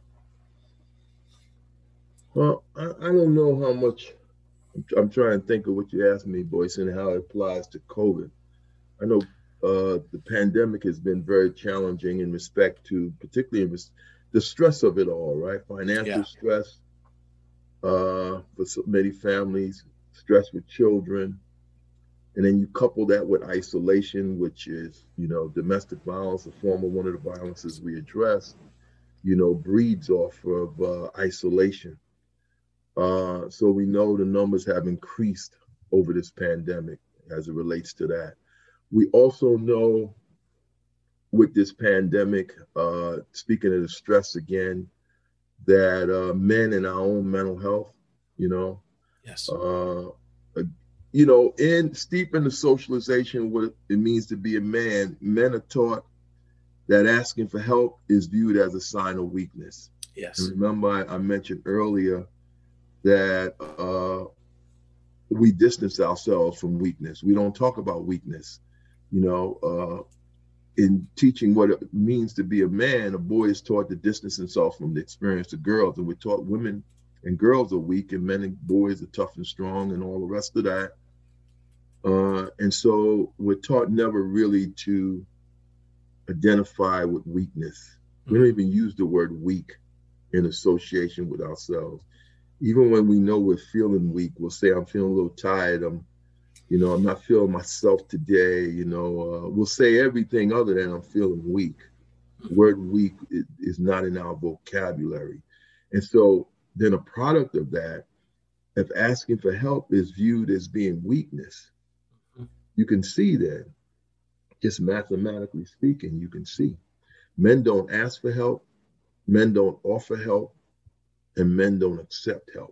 Well, I, I don't know how much, I'm, I'm trying to think of what you asked me, Boyce, and how it applies to COVID. I know uh, the pandemic has been very challenging in respect to, particularly in res- the stress of it all, right? Financial yeah. stress uh, for so many families, stress with children. And then you couple that with isolation, which is, you know, domestic violence, a form of one of the violences we address, you know, breeds off of uh, isolation. Uh, so we know the numbers have increased over this pandemic as it relates to that. We also know with this pandemic, uh, speaking of the stress again, that uh, men in our own mental health, you know, yes, uh, you know, in steep in the socialization, what it means to be a man, men are taught that asking for help is viewed as a sign of weakness. Yes. And remember, I, I mentioned earlier that uh, we distance ourselves from weakness. We don't talk about weakness. You know, uh, in teaching what it means to be a man, a boy is taught to distance himself from the experience of girls. And we're taught women and girls are weak and men and boys are tough and strong and all the rest of that. Uh, and so we're taught never really to identify with weakness. We don't even use the word weak in association with ourselves. Even when we know we're feeling weak, we'll say, I'm feeling a little tired. I'm, you know, I'm not feeling myself today. You know, uh, we'll say everything other than I'm feeling weak. The word weak is, is not in our vocabulary. And so then a product of that, if asking for help is viewed as being weakness, you can see that, just mathematically speaking, you can see men don't ask for help, men don't offer help, and men don't accept help.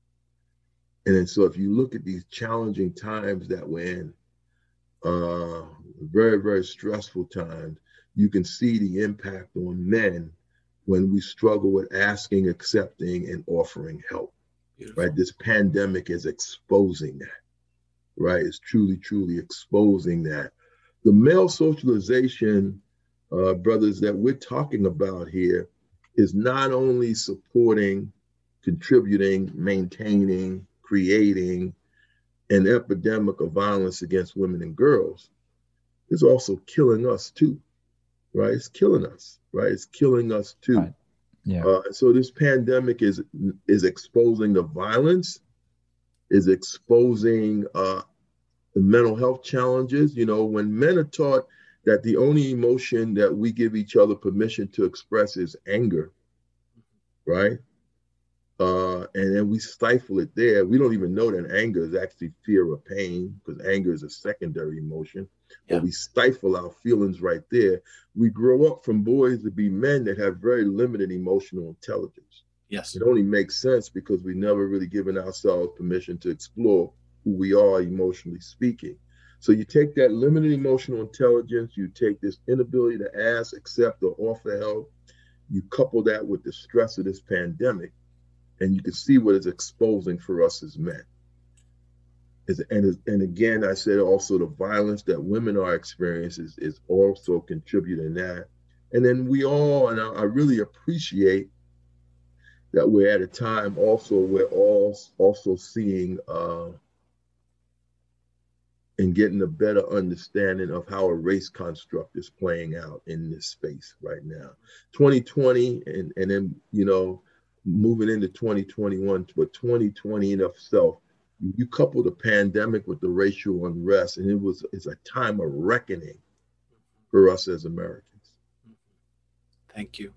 And then so if you look at these challenging times that we're in, uh, very, very stressful times, you can see the impact on men when we struggle with asking, accepting, and offering help. Beautiful. Right? This pandemic is exposing that, right? It's truly, truly exposing that. The male socialization, uh, brothers, that we're talking about here is not only supporting, contributing, maintaining, creating an epidemic of violence against women and girls, it's also killing us too, right? It's killing us, right? It's killing us too. Right. Yeah. Uh, so this pandemic is is exposing the violence, is exposing uh, the mental health challenges. You know, when men are taught that the only emotion that we give each other permission to express is anger, right? Uh, and then we stifle it there. We don't even know that anger is actually fear or pain, because anger is a secondary emotion. Yeah. But we stifle our feelings right there. We grow up from boys to be men that have very limited emotional intelligence. Yes. It only makes sense because we never really given ourselves permission to explore who we are emotionally speaking. So you take that limited emotional intelligence, you take this inability to ask, accept, or offer help, you couple that with the stress of this pandemic, and you can see what it's exposing for us as men. And, and again, I said also the violence that women are experiencing is, is also contributing that. And then we all, and I, I really appreciate that we're at a time also, we're all also seeing uh, and getting a better understanding of how a race construct is playing out in this space right now. twenty twenty, and, and then, you know, moving into twenty twenty-one, but twenty twenty in itself, you couple the pandemic with the racial unrest, and it was it's a time of reckoning for us as Americans. Thank you.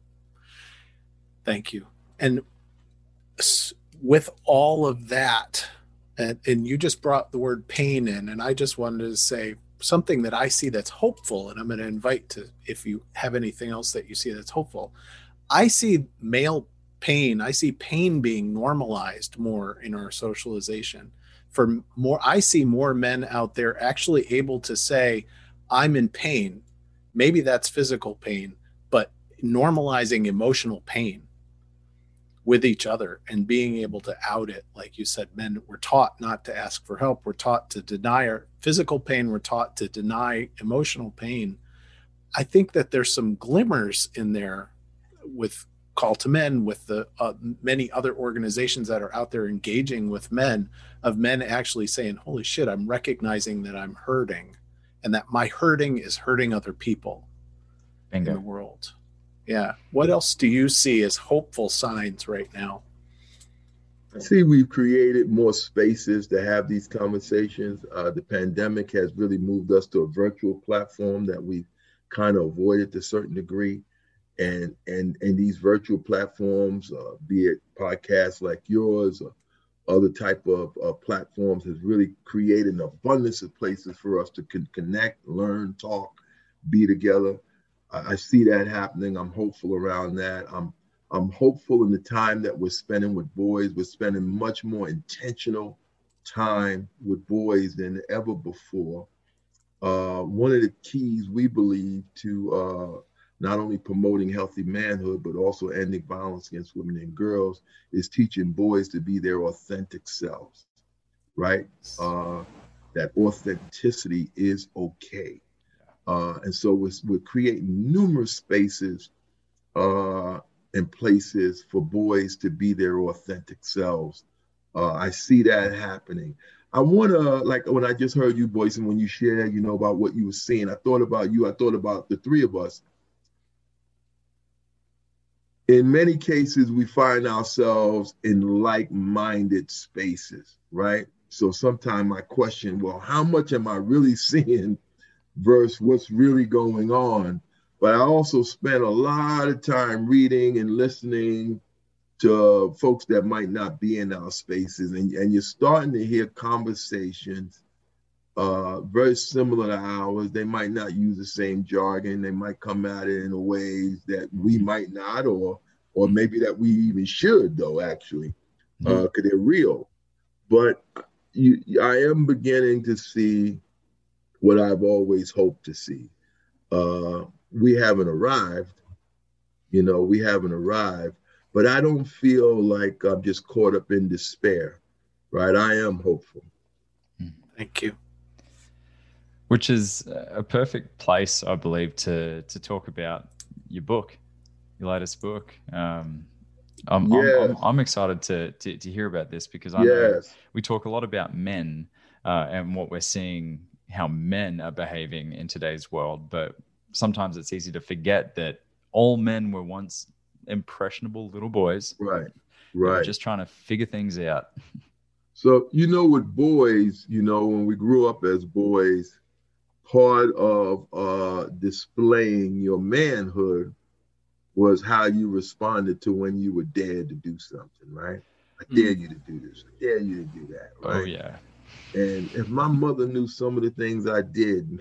Thank you. And with all of that, and, and you just brought the word pain in, and I just wanted to say something that I see that's hopeful, and I'm going to invite to, if you have anything else that you see that's hopeful. I see male pain. I see pain being normalized more in our socialization. For more, I see more men out there actually able to say, I'm in pain. Maybe that's physical pain, but normalizing emotional pain with each other and being able to out it. Like you said, men were taught not to ask for help. We're taught to deny our physical pain. We're taught to deny emotional pain. I think that there's some glimmers in there with Call to Men, with the uh, many other organizations that are out there engaging with men, of men actually saying, holy shit, I'm recognizing that I'm hurting, and that my hurting is hurting other people Bingo. in the world. Yeah. What else do you see as hopeful signs right now? I see we've created more spaces to have these conversations. Uh, the pandemic has really moved us to a virtual platform that we've kind of avoided to a certain degree. And and and these virtual platforms, uh, be it podcasts like yours or other type of uh, platforms, has really created an abundance of places for us to con- connect, learn, talk, be together. I, I see that happening. I'm hopeful around that. I'm I'm hopeful in the time that we're spending with boys. We're spending much more intentional time with boys than ever before. Uh, one of the keys, we believe, to uh, not only promoting healthy manhood, but also ending violence against women and girls, is teaching boys to be their authentic selves, right? Uh, that authenticity is okay. Uh, and so we're, we're creating numerous spaces uh, and places for boys to be their authentic selves. Uh, I see that happening. I want to, like when I just heard you, Boyce, and when you shared, you know, about what you were seeing, I thought about you, I thought about the three of us. In many cases, we find ourselves in like-minded spaces, right? So sometimes I question, well, how much am I really seeing versus what's really going on? But I also spent a lot of time reading and listening to uh, folks that might not be in our spaces. And, and you're starting to hear conversations uh, very similar to ours. They might not use the same jargon. They might come at it in ways that we might not, or or maybe that we even should, though, actually, because uh, they're real. But you, I am beginning to see what I've always hoped to see. Uh, we haven't arrived, you know, we haven't arrived, but I don't feel like I'm just caught up in despair, right? I am hopeful. Thank you. Which is a perfect place, I believe, to to talk about your book, your latest book. Um, I'm, yes. I'm, I'm I'm excited to, to to hear about this because I yes. know we talk a lot about men uh, and what we're seeing, how men are behaving in today's world, but sometimes it's easy to forget that all men were once impressionable little boys. Right, right. Just trying to figure things out. So, you know, with boys, you know, when we grew up as boys, part of uh, displaying your manhood was how you responded to when you were dared to do something, right? I dare mm. you to do this. I dare you to do that, right? Oh, yeah. And if my mother knew some of the things I did,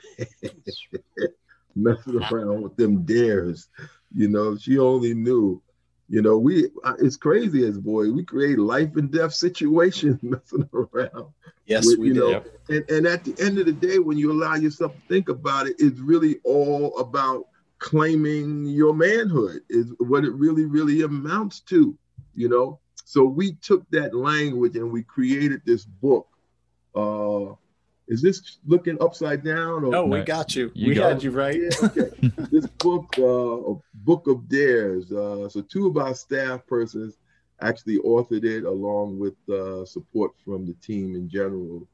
messing around with them dares, you know, she only knew. You know, we, it's crazy as boys, we create life and death situations messing around. Yes, with, we you do. Know, and, and at the end of the day, when you allow yourself to think about it, it's really all about claiming your manhood is what it really, really amounts to, you know? So we took that language and we created this book. Uh, Is this looking upside down? Or? No, we got you. you we got had it. you right. Yeah, okay. This book, uh, a book of dares. Uh, so two of our staff persons actually authored it along with uh, support from the team in general.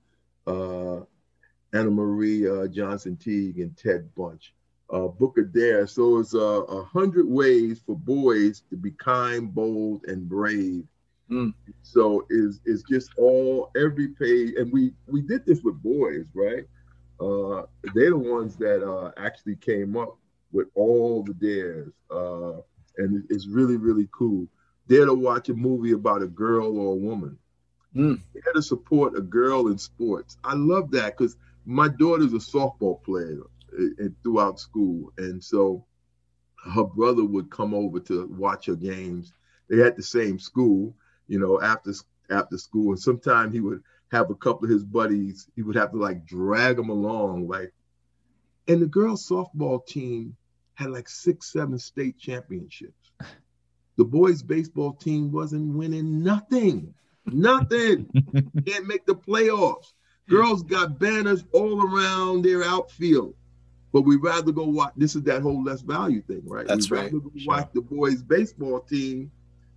Uh, Anna Marie uh, Johnson Teague and Ted Bunch. Uh, book of dares. So it's a uh, hundred ways for boys to be kind, bold, and brave. Mm. So is is just all every page, and we we did this with boys, right? Uh, they're the ones that uh, actually came up with all the dares, uh, and it's really really cool. Dare to watch a movie about a girl or a woman. Mm. Dare to support a girl in sports. I love that because my daughter's a softball player uh, throughout school, and so her brother would come over to watch her games. They had the same school. You know, after after school, and sometimes he would have a couple of his buddies. He would have to like drag them along, like. And the girls' softball team had like six, seven state championships. The boys' baseball team wasn't winning nothing, nothing. Can't make the playoffs. Girls got banners all around their outfield, but we rather go watch. This is that whole less value thing, right? That's we right. rather go sure. watch the boys' baseball team.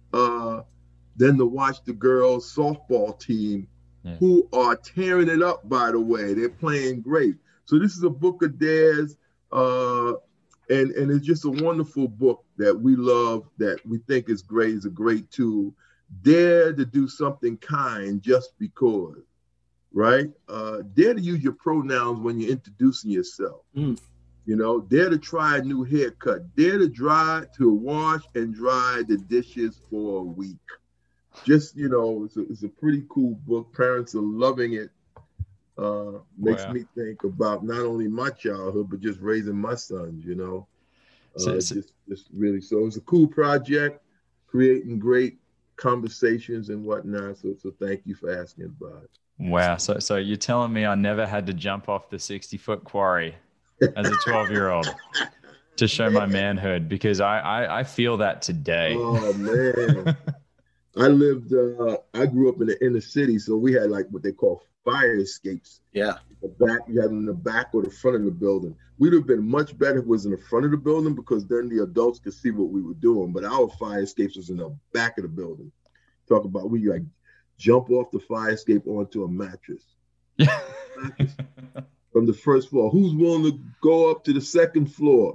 Uh, Than to watch the girls' softball team, yeah. who are tearing it up, by the way. They're playing great. So this is a book of dares, uh, and, and it's just a wonderful book that we love, that we think is great, is a great tool. Dare to do something kind just because, right? Uh, dare to use your pronouns when you're introducing yourself. Mm. You know, dare to try a new haircut. Dare to dry, to wash and dry the dishes for a week. Just, you know, it's a, it's a pretty cool book. Parents are loving it. Uh, makes wow. me think about not only my childhood, but just raising my sons, you know. Uh, so, so, just, just really, so it's a cool project, creating great conversations and whatnot. So, so thank you for asking about it. Wow. So, so you're telling me I never had to jump off the sixty-foot quarry as a twelve-year-old to show my manhood, because I, I, I feel that today. Oh, man. I lived, uh, I grew up in the inner city, so we had like what they call fire escapes. Yeah. The back, you had them in the back or the front of the building. We'd have been much better if it was in the front of the building, because then the adults could see what we were doing. But our fire escapes was in the back of the building. Talk about we like jump off the fire escape onto a mattress. Yeah. mattress from the first floor. Who's willing to go up to the second floor?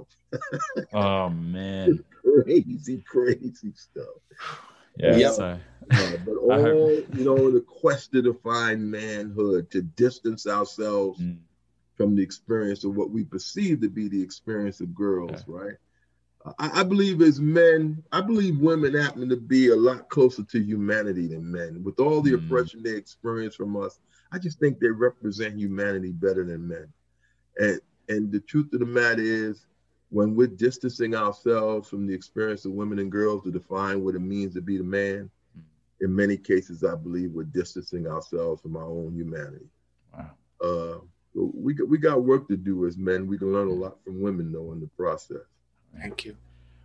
Oh, man. Crazy, crazy stuff. Yeah, yep. so. uh, but all, you know, the quest to define manhood, to distance ourselves mm. from the experience of what we perceive to be the experience of girls, yeah. right? I, I believe as men, I believe women happen to be a lot closer to humanity than men. With all the mm. oppression they experience from us, I just think they represent humanity better than men. And and the truth of the matter is, when we're distancing ourselves from the experience of women and girls to define what it means to be the man, in many cases, I believe we're distancing ourselves from our own humanity. Wow. Uh, we, we got work to do as men. We can learn a lot from women, though, in the process. Thank you.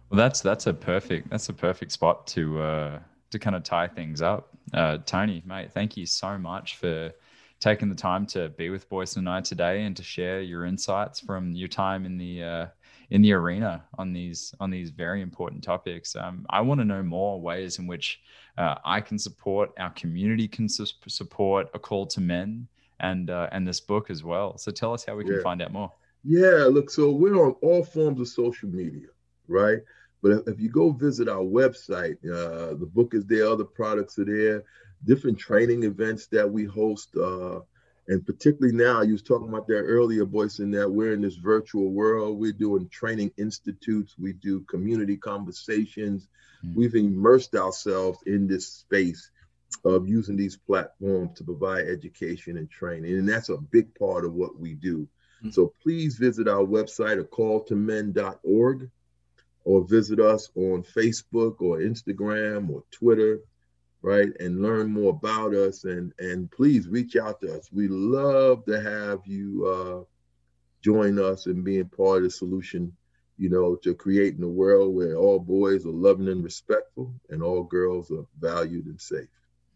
Well, that's that's a perfect that's a perfect spot to uh, to kind of tie things up. Uh, Tony, mate, thank you so much for taking the time to be with Boyce and I today and to share your insights from your time in the uh, in the arena on these on these very important topics. Um, I want to know more ways in which uh, I can support, our community can su- support A Call to Men and uh, and this book as well. So tell us how we can yeah. find out more. Yeah, look, so we're on all forms of social media, right? But if you go visit our website, uh, the book is there, other products are there, different training events that we host. Uh, and particularly now, you was talking about that earlier, Boyce, in that we're in this virtual world. We're doing training institutes. We do community conversations. Mm-hmm. We've immersed ourselves in this space of using these platforms to provide education and training. And that's a big part of what we do. Mm-hmm. So please visit our website, a call to men dot org. Or visit us on Facebook or Instagram or Twitter, right? And learn more about us. And, and please reach out to us. We love to have you uh, join us and being part of the solution, you know, to creating a world where all boys are loving and respectful and all girls are valued and safe.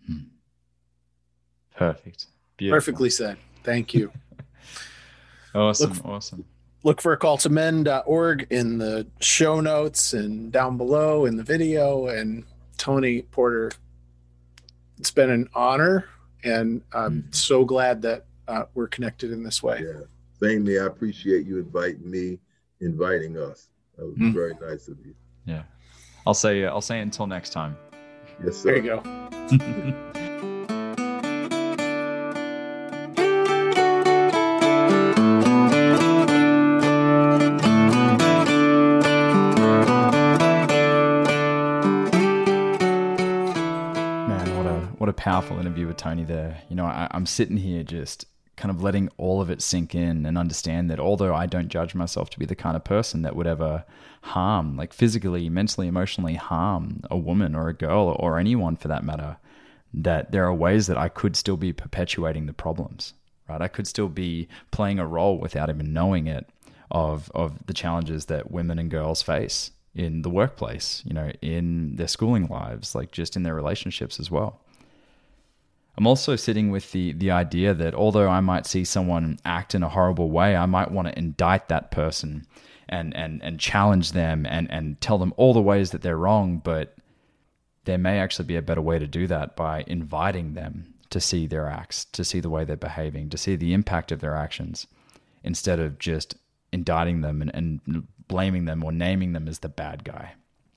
Perfect. Beautiful. Perfectly said. Thank you. Awesome. Look, awesome. Look for a call to men dot org in the show notes and down below in the video. And Tony Porter, it's been an honor, and I'm mm. so glad that uh, we're connected in this way. Yeah, same here. I appreciate you inviting me, inviting us. That was mm. very nice of you. Yeah, I'll say I'll say until next time. Yes, sir. There you go. What a powerful interview with Tony there. You know, I, I'm sitting here just kind of letting all of it sink in and understand that although I don't judge myself to be the kind of person that would ever harm, like physically, mentally, emotionally harm a woman or a girl or anyone for that matter, that there are ways that I could still be perpetuating the problems, right? I could still be playing a role without even knowing it of, of the challenges that women and girls face in the workplace, you know, in their schooling lives, like just in their relationships as well. I'm also sitting with the the idea that although I might see someone act in a horrible way, I might want to indict that person and and and challenge them and and tell them all the ways that they're wrong, but there may actually be a better way to do that by inviting them to see their acts, to see the way they're behaving, to see the impact of their actions, instead of just indicting them and, and blaming them or naming them as the bad guy.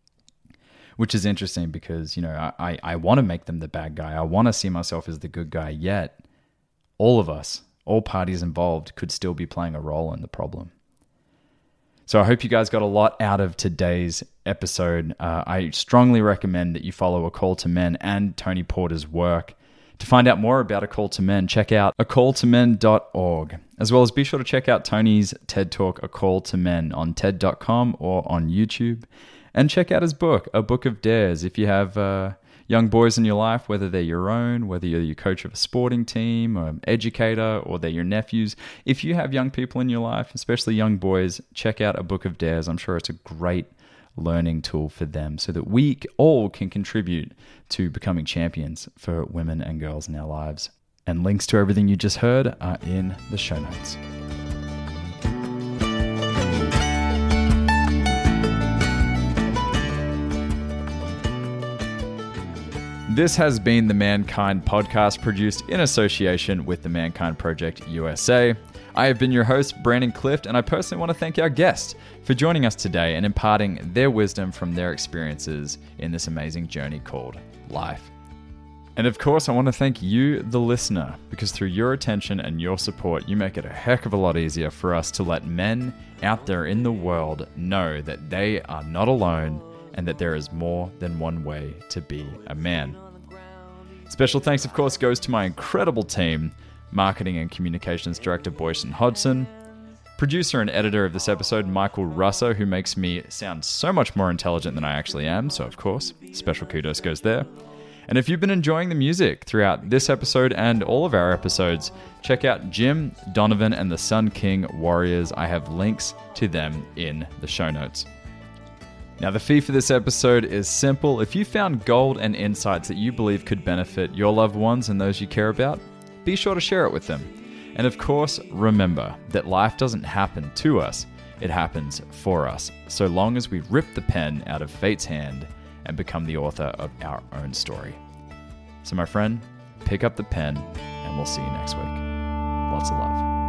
Which is interesting because, you know, I, I want to make them the bad guy. I want to see myself as the good guy, yet all of us, all parties involved could still be playing a role in the problem. So I hope you guys got a lot out of today's episode. Uh, I strongly recommend that you follow A Call to Men and Tony Porter's work. To find out more about A Call to Men, check out a call to men dot org, as well as be sure to check out Tony's TED Talk, A Call to Men, on T E D dot com or on YouTube. And check out his book, A Book of Dares. If you have uh, young boys in your life, whether they're your own, whether you're your coach of a sporting team or an educator, or they're your nephews, if you have young people in your life, especially young boys, check out A Book of Dares. I'm sure it's a great learning tool for them so that we all can contribute to becoming champions for women and girls in our lives. And links to everything you just heard are in the show notes. This has been the Mankind Podcast, produced in association with the Mankind Project U S A. I have been your host, Brandon Clift, and I personally want to thank our guests for joining us today and imparting their wisdom from their experiences in this amazing journey called life. And of course, I want to thank you, the listener, because through your attention and your support, you make it a heck of a lot easier for us to let men out there in the world know that they are not alone and that there is more than one way to be a man. Special thanks, of course, goes to my incredible team, Marketing and Communications Director Boyson Hodson, producer and editor of this episode, Michael Russo, who makes me sound so much more intelligent than I actually am, so of course, special kudos goes there. And if you've been enjoying the music throughout this episode and all of our episodes, check out Jim Donovan and the Sun King Warriors. I have links to them in the show notes. Now, the fee for this episode is simple. If you found gold and insights that you believe could benefit your loved ones and those you care about, be sure to share it with them. And of course, remember that life doesn't happen to us, it happens for us, so long as we rip the pen out of fate's hand and become the author of our own story. So my friend, pick up the pen and we'll see you next week. Lots of love.